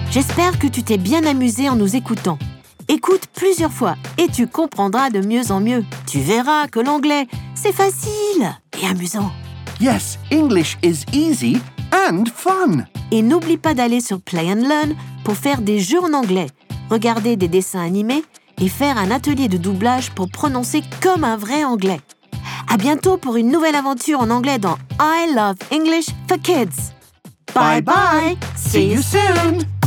J'espère que tu t'es bien amusé en nous écoutant. Écoute plusieurs fois et tu comprendras de mieux en mieux. Tu verras que l'anglais, c'est facile et amusant. Yes, English is easy and fun. Et n'oublie pas d'aller sur Play and Learn pour faire des jeux en anglais, regarder des dessins animés et faire un atelier de doublage pour prononcer comme un vrai anglais. À bientôt pour une nouvelle aventure en anglais dans I Love English for Kids. Bye bye! See you soon!